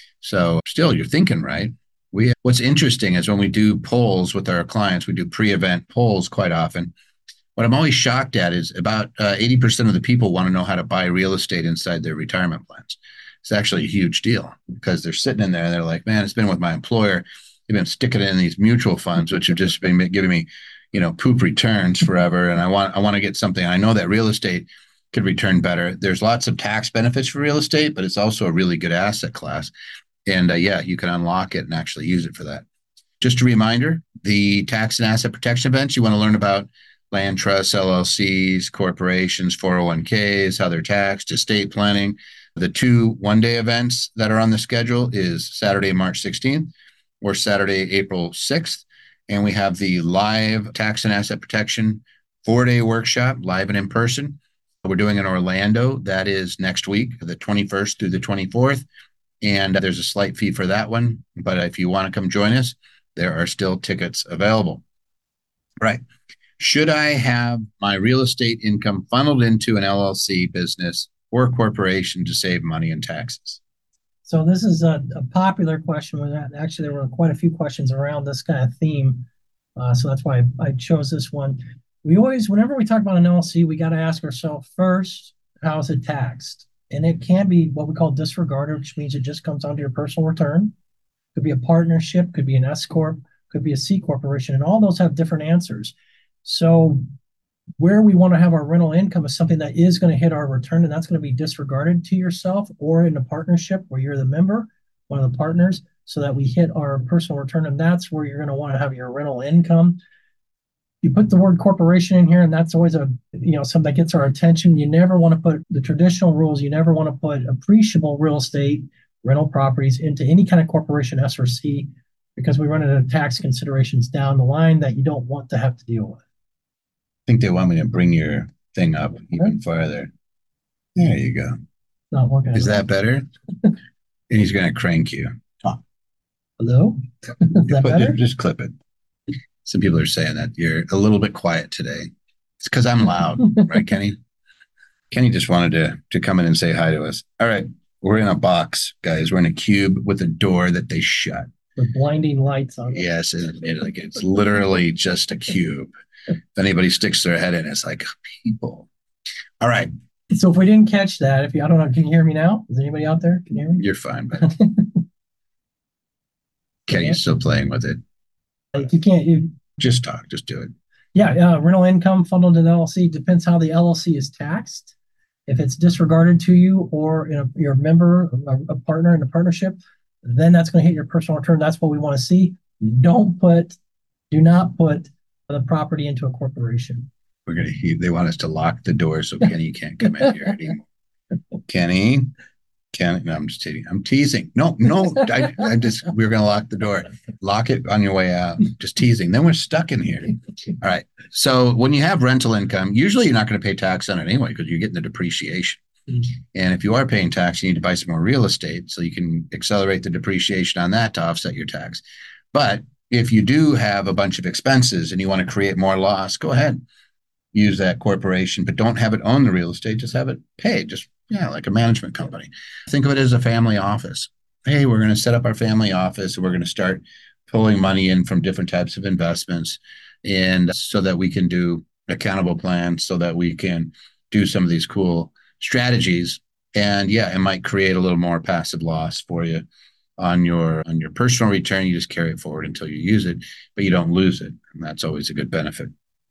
B: So still, you're thinking right. We, what's interesting is when we do polls with our clients, we do pre-event polls quite often. What I'm always shocked at is about uh, eighty percent of the people want to know how to buy real estate inside their retirement plans. It's actually a huge deal because they're sitting in there and they're like, man, it's been with my employer. They've been sticking it in these mutual funds, which have just been giving me, you know, poop returns forever. And I want, I want to get something. I know that real estate could return better. There's lots of tax benefits for real estate, but it's also a really good asset class. And uh, yeah, you can unlock it and actually use it for that. Just a reminder, the tax and asset protection events, you want to learn about land trusts, L L Cs, corporations, four oh one k's, how they're taxed, estate planning. The two one-day events that are on the schedule is Saturday, March sixteenth or Saturday, April sixth. And we have the live tax and asset protection four-day workshop, live and in person. We're doing in Orlando. That is next week, the twenty-first through the twenty-fourth. And there's a slight fee for that one. But if you want to come join us, there are still tickets available. Right. Should I have my real estate income funneled into an L L C business or corporation to save money in taxes?
C: So this is a, a popular question. Actually, there were quite a few questions around this kind of theme. Uh, so that's why I, I chose this one. We always, whenever we talk about an L L C, we got to ask ourselves first, how is it taxed? And it can be what we call disregarded, which means it just comes onto your personal return. Could be a partnership, could be an S corp, could be a C corporation, and all those have different answers. So where we want to have our rental income is something that is going to hit our return, and that's going to be disregarded to yourself or in a partnership where you're the member, one of the partners, so that we hit our personal return, and that's where you're going to want to have your rental income. You put the word corporation in here, and that's always a, you know, something that gets our attention. You never want to put the traditional rules. You never want to put appreciable real estate, rental properties into any kind of corporation, S or C, because we run into tax considerations down the line that you don't want to have to deal with.
B: I think they want me to bring your thing up even farther. There you go.
C: Not working.
B: Is that better? And he's going to crank you.
C: Oh. Hello? Is that
B: Put,
C: better?
B: Just clip it. Some people are saying that you're a little bit quiet today. It's because I'm loud, right, Kenny? Kenny just wanted to, to come in and say hi to us. All right. We're in a box, guys. We're in a cube with a door that they shut.
C: With blinding lights on it.
B: Yes. And it, like, it's literally just a cube. If anybody sticks their head in, it's like, people. All right.
C: So if we didn't catch that, if you, I don't know, can you hear me now? Is anybody out there? Can you hear me?
B: You're fine, but Kenny's still playing with it.
C: Like you can't, you
B: just talk, just do it.
C: Yeah, uh, rental income funneled in L L C depends how the L L C is taxed. If it's disregarded to you or in a, you're a member, a, a partner in a partnership, then that's going to hit your personal return. That's what we want to see. Don't put, do not put the property into a corporation.
B: We're going to, they want us to lock the door so Kenny can't come in here anymore. Kenny, Kenny, no, I'm just teasing. I'm teasing. No, no, I, I just, we're going to lock the door. Lock it on your way out. Just teasing. Then we're stuck in here. All right. So when you have rental income, usually you're not going to pay tax on it anyway because you're getting the depreciation. Mm-hmm. And if you are paying tax, you need to buy some more real estate so you can accelerate the depreciation on that to offset your tax. But if you do have a bunch of expenses and you want to create more loss, go ahead. Use that corporation, but don't have it own the real estate. Just have it paid. Just, yeah, like a management company. Think of it as a family office. Hey, we're going to set up our family office and we're going to start pulling money in from different types of investments, and so that we can do accountable plans, so that we can do some of these cool strategies. And yeah, it might create a little more passive loss for you on your on your personal return. You just carry it forward until you use it, but you don't lose it. And that's always a good benefit.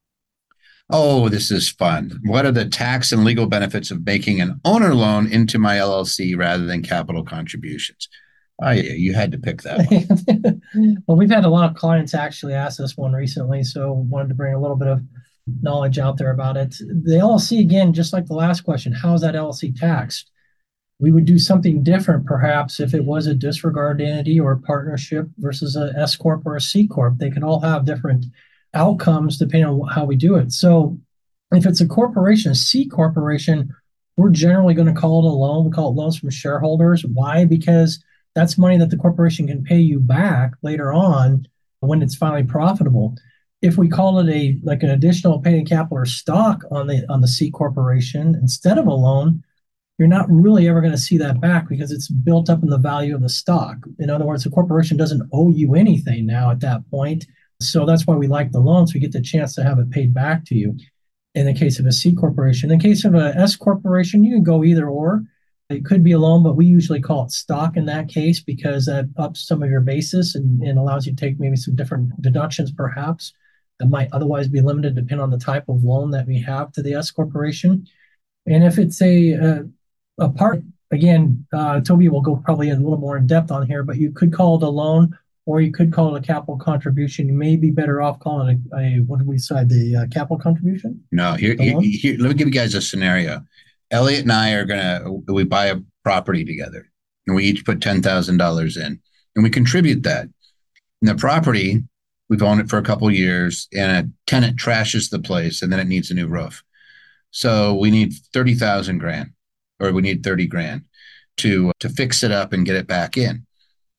B: Oh, this is fun. What are the tax and legal benefits of making an owner loan into my L L C rather than capital contributions? Oh, yeah, you had to pick that one.
C: Well, we've had a lot of clients actually ask this one recently, so wanted to bring a little bit of knowledge out there about it. The L L C, again, just like the last question, how is that L L C taxed? We would do something different perhaps if it was a disregarded entity or a partnership versus a S corp or a C corp. They can all have different outcomes depending on how we do it. So if it's a corporation, a C corporation, we're generally going to call it a loan. We call it loans from shareholders. Why? Because that's money that the corporation can pay you back later on when it's finally profitable. If we call it a like an additional paid-in capital or stock on the on the C corporation instead of a loan, you're not really ever going to see that back because it's built up in the value of the stock. In other words, the corporation doesn't owe you anything now at that point. So that's why we like the loans. We get the chance to have it paid back to you. In the case of a C corporation, in the case of a S corporation, you can go either or. It could be a loan, but we usually call it stock in that case because that ups some of your basis and, and allows you to take maybe some different deductions perhaps that might otherwise be limited depending on the type of loan that we have to the S corporation. And if it's a, a, a part, again, uh, Toby will go probably a little more in depth on here, but you could call it a loan or you could call it a capital contribution. You may be better off calling it a, a what did we decide, the uh, capital contribution?
B: No, here, here, here, let me give you guys a scenario. Elliot and I are going to, we buy a property together and we each put ten thousand dollars in and we contribute that. And the property, we've owned it for a couple of years and a tenant trashes the place and then it needs a new roof. So we need thirty thousand grand or we need thirty grand to, to fix it up and get it back in.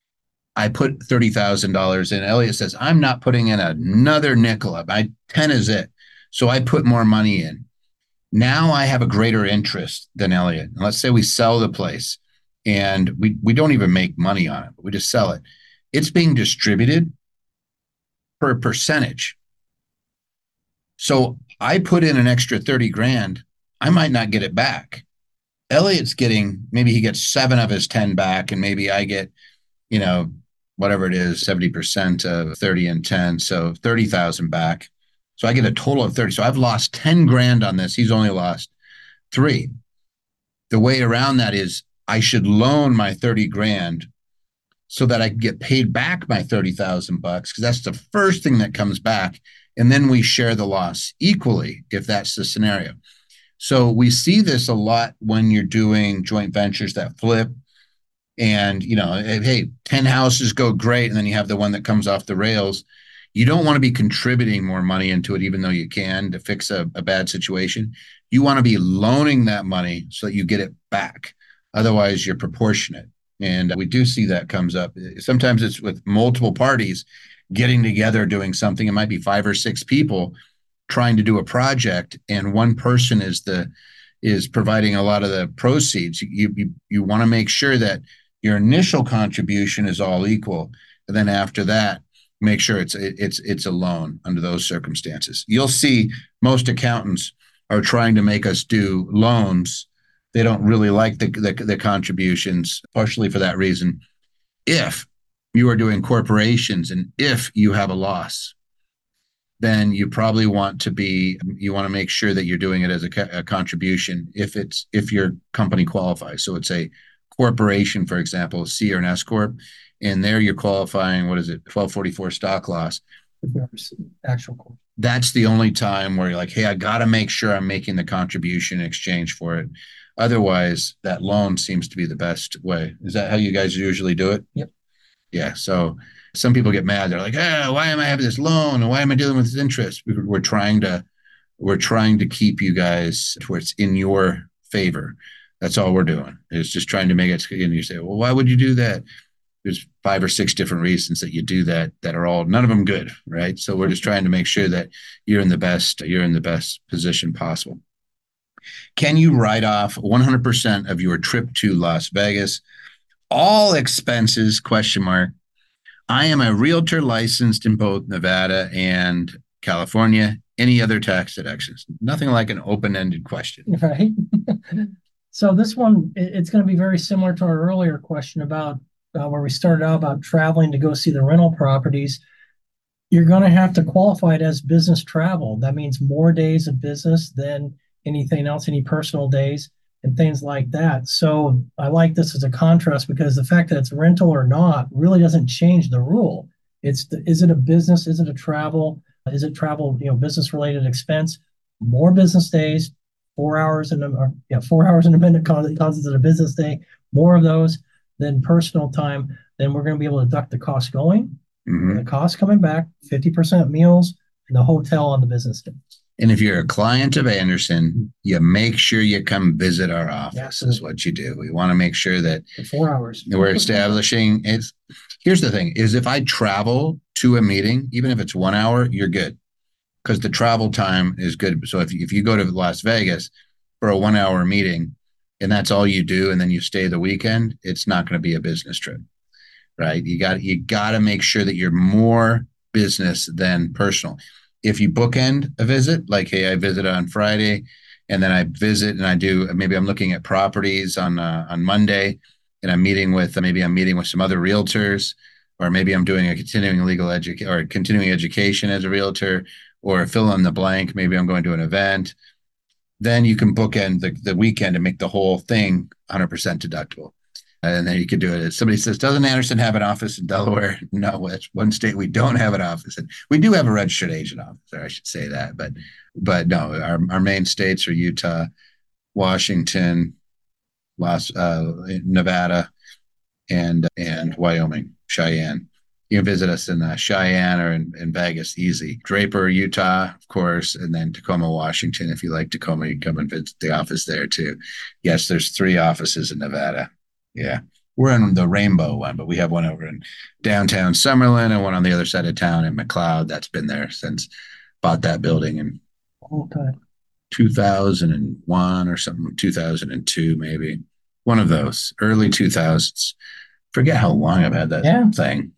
B: I put thirty thousand dollars in. Elliot says, I'm not putting in another nickel up. I ten is it. So I put more money in. Now I have a greater interest than Elliot. And let's say we sell the place and we, we don't even make money on it, but we just sell it. It's being distributed per percentage. So I put in an extra thirty grand. I might not get it back. Elliot's getting, maybe he gets seven of his ten back and maybe I get, you know, whatever it is, seventy percent of thirty and ten. So thirty thousand back. So I get a total of thirty. So I've lost ten grand on this. He's only lost three. The way around that is I should loan my thirty grand so that I can get paid back my thirty thousand bucks because that's the first thing that comes back. And then we share the loss equally if that's the scenario. So we see this a lot when you're doing joint ventures that flip. And, you know, hey, ten houses go great. And then you have the one that comes off the rails. You don't want to be contributing more money into it, even though you can to fix a, a bad situation. You want to be loaning that money so that you get it back. Otherwise, you're proportionate. And we do see that comes up. Sometimes it's with multiple parties getting together, doing something. It might be five or six people trying to do a project. And one person is the is providing a lot of the proceeds. You, you, you want to make sure that your initial contribution is all equal. And then after that, make sure it's it's it's a loan under those circumstances. You'll see most accountants are trying to make us do loans. They don't really like the, the, the contributions, partially for that reason. If you are doing corporations and if you have a loss, then you probably want to be, you want to make sure that you're doing it as a, a contribution if it's, if your company qualifies. So it's a corporation, for example, C or an S corp. and there you're qualifying, what is it, twelve forty-four stock loss.
C: Actual course.
B: That's the only time where you're like, hey, I got to make sure I'm making the contribution in exchange for it. Otherwise, that loan seems to be the best way. Is that how you guys usually do it?
C: Yep.
B: Yeah. So some people get mad. They're like, oh, why am I having this loan? And why am I dealing with this interest? We're trying to, we're trying to keep you guys to where it's in your favor. That's all we're doing. It's just trying to make it. And you say, well, why would you do that? There's five or six different reasons that you do that, that are all, none of them good, right? So we're just trying to make sure that you're in the best, you're in the best position possible. Can you write off one hundred percent of your trip to Las Vegas? All expenses, question mark. I am a realtor licensed in both Nevada and California. Any other tax deductions? Nothing like an open-ended question.
C: Right. So this one, it's going to be very similar to our earlier question about uh, where we started out about traveling to go see the rental properties. You're going to have to qualify it as business travel. That means more days of business than anything else, any personal days and things like that. So I like this as a contrast because the fact that it's rental or not really doesn't change the rule. It's the, is it a business? Is it a travel? Is it travel, you know, business related expense? More business days, four hours in a, or, yeah, four hours in a minute causes it a business day, more of those than personal time. Then we're going to be able to deduct the cost going, mm-hmm. the cost coming back, fifty percent meals, and the hotel on the business day.
B: And if you're a client of Anderson, you make sure you come visit our office. Yeah, is what you do. We want to make sure that
C: for four hours
B: we're establishing it's. Here's the thing: is if I travel to a meeting, even if it's one hour, you're good, because the travel time is good. So if if you go to Las Vegas for a one-hour meeting, and that's all you do, and then you stay the weekend, it's not going to be a business trip, right? You got you got to make sure that you're more business than personal. If you bookend a visit, like, hey, I visit on Friday and then I visit and I do, maybe I'm looking at properties on uh, on Monday and I'm meeting with, maybe I'm meeting with some other realtors, or maybe I'm doing a continuing legal education or continuing education as a realtor, or fill in the blank. Maybe I'm going to an event. Then you can bookend the, the weekend and make the whole thing one hundred percent deductible. And then you could do it. Somebody says, doesn't Anderson have an office in Delaware? No, it's one state we don't have an office in. We do have a registered agent office, or I should say that. But but no, our, our main states are Utah, Washington, Las, uh, Nevada, and and Wyoming, Cheyenne. You can visit us in uh, Cheyenne or in, in Vegas, easy. Draper, Utah, of course, and then Tacoma, Washington. If you like Tacoma, you can come and visit the office there too. Yes, there's three offices in Nevada. Yeah, we're in the Rainbow one, but we have one over in downtown Summerlin and one on the other side of town in McLeod. That's been there since bought that building in
C: okay.
B: two thousand one or something, two thousand two maybe. One of those early two thousands. Forget how long I've had that
C: yeah.
B: thing.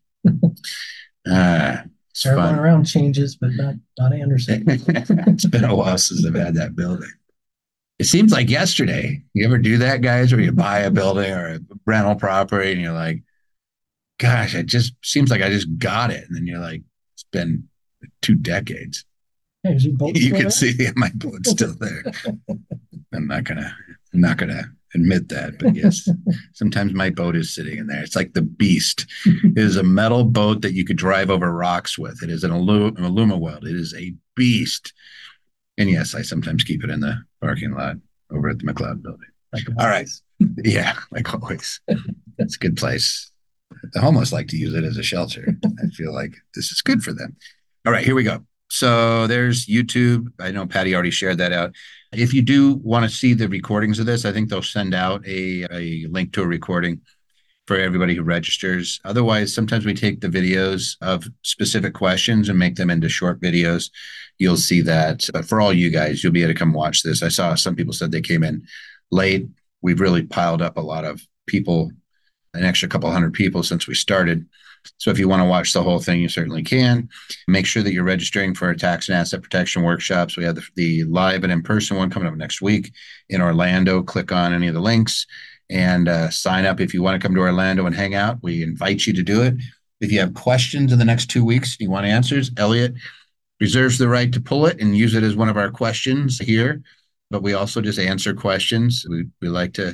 B: uh, it's
C: Everyone
B: fun.
C: around changes, but not not Anderson.
B: It's been a while since I've had that building. It seems like yesterday. You ever do that, guys, where you buy a building or a rental property and you're like, gosh, it just seems like I just got it. And then you're like, it's been two decades.
C: Hey, is your boat
B: you
C: still
B: can
C: there?
B: see yeah, my boat's still there. I'm not gonna I'm not gonna admit that, but yes, sometimes my boat is sitting in there. It's like the Beast. It is a metal boat that you could drive over rocks with. It is an alu- an Alumaweld. It is a beast. And yes, I sometimes keep it in the parking lot over at the McLeod building.
C: Like
B: All right. Yeah, like always. It's a good place. I almost like to use it as a shelter. I feel like this is good for them. All right, here we go. So there's YouTube. I know Patty already shared that out. If you do want to see the recordings of this, I think they'll send out a, a link to a recording for everybody who registers. Otherwise, sometimes we take the videos of specific questions and make them into short videos. You'll see that. But for all you guys, you'll be able to come watch this. I saw some people said they came in late. We've really piled up a lot of people, an extra couple hundred people since we started. So if you want to watch the whole thing, you certainly can. Make sure that you're registering for our tax and asset protection workshops. We have the, the live and in-person one coming up next week in Orlando. Click on any of the links and uh, sign up if you want to come to Orlando and hang out. We invite you to do it. If you have questions in the next two weeks, you want answers, Elliot reserves the right to pull it and use it as one of our questions here. But we also just answer questions. We we like to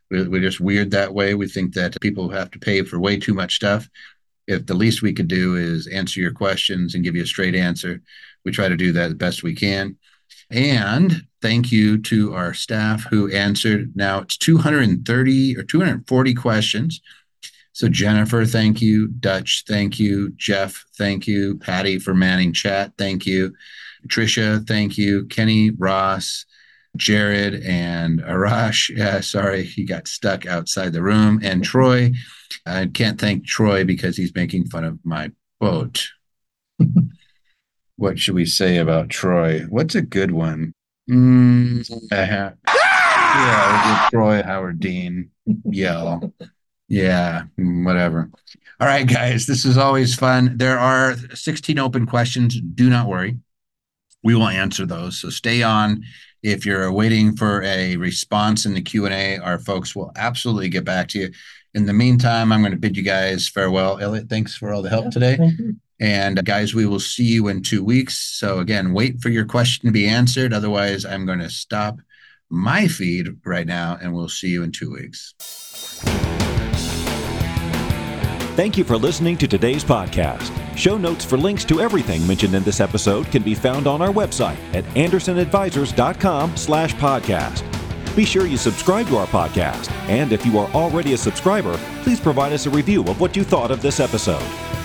B: We're just weird that way. We think that people have to pay for way too much stuff. If the least we could do is answer your questions and give you a straight answer, we try to do that the best we can. And thank you to our staff who answered. Now it's two hundred thirty or two hundred forty questions. So Jennifer, thank you. Dutch, thank you. Jeff, thank you. Patty for manning chat, thank you. Tricia, thank you. Kenny, Ross, Jared, and Arash. Yeah, sorry, he got stuck outside the room. And Troy. I can't thank Troy because he's making fun of my boat. What should we say about Troy? What's a good one? Mm, uh, yeah, we'll give Troy Howard Dean yell. Yeah, whatever. All right, guys, this is always fun. There are sixteen open questions. Do not worry. We will answer those. So stay on. If you're waiting for a response in the Q and A, our folks will absolutely get back to you. In the meantime, I'm going to bid you guys farewell. Elliot, thanks for all the help
C: Yeah,
B: today.
C: thank you.
B: And guys, we will see you in two weeks. So again, wait for your question to be answered. Otherwise, I'm going to stop my feed right now, and we'll see you in two weeks.
E: Thank you for listening to today's podcast. Show notes for links to everything mentioned in this episode can be found on our website at anderson advisors dot com slash podcast. Be sure you subscribe to our podcast, and if you are already a subscriber, please provide us a review of what you thought of this episode.